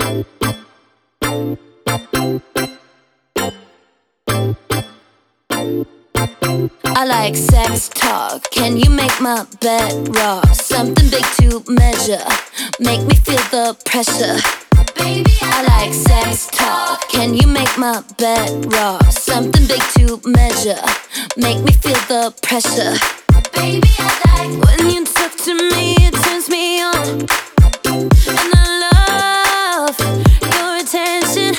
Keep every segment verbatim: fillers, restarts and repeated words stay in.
I like sex talk. Can you make my bed rock? Something big to measure. Make me feel the pressure. Baby, I like sex talk. Can you make my bed rock? Something big to measure. Make me feel the pressure. Baby, I like when you talk to me, it turns me on. And I love your attention.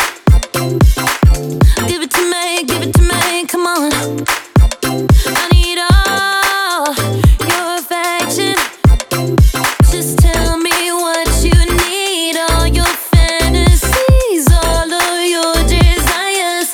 Give it to me, give it to me, come on. I need all your affection. Just tell me what you need, all your fantasies, all of your desires.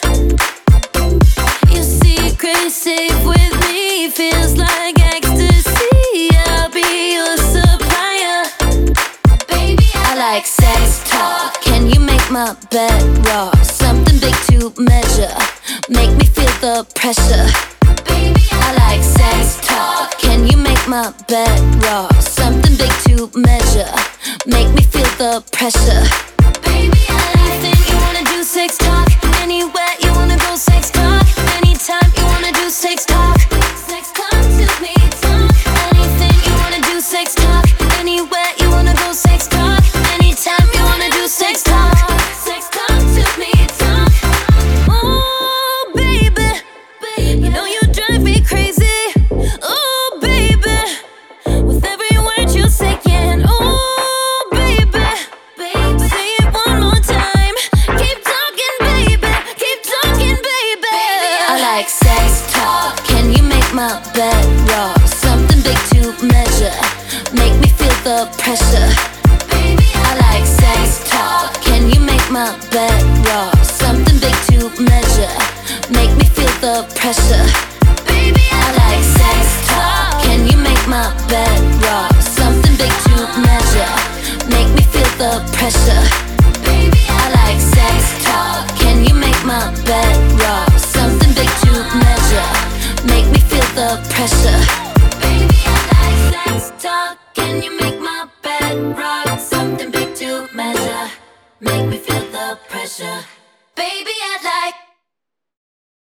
Your secret safe with me feels like ecstasy. I'll be your supplier. Baby, I like sex talk. Can you make my bed rock? Something big to measure. Make me feel the pressure. Baby, I like sex talk. Can you make my bed rock? Something big to measure. Make me feel the pressure. Baby, I like anything you wanna do, sex talk. Anywhere you wanna go, sex talk. Anytime you wanna do sex talk. Sex talk to me, talk. Anything you wanna do, sex talk. Anywhere you wanna go, sex talk. Anytime you wanna do sex talk. Sex talk to me, talk. Oh, baby, you know you drive me crazy. Oh, baby, with every word you're saying. Oh, baby, say it one more time. Keep talking, baby, keep talking, baby. I like sex talk. Can you make my bed rock? Something big to measure. Make me feel the pressure. Baby, I like sex talk. Can you make my bed rock? Something big to measure. Make me feel the pressure. Baby, I like sex talk. Can you make my bed rock? Something big to measure. Make me feel the pressure. Baby, I like sex talk. Can you make my bed rock? Something big to measure. Make me feel the pressure. Baby, I like sex talk. Can you make my bed rock? Something big to measure. Make me feel the pressure. Baby, I like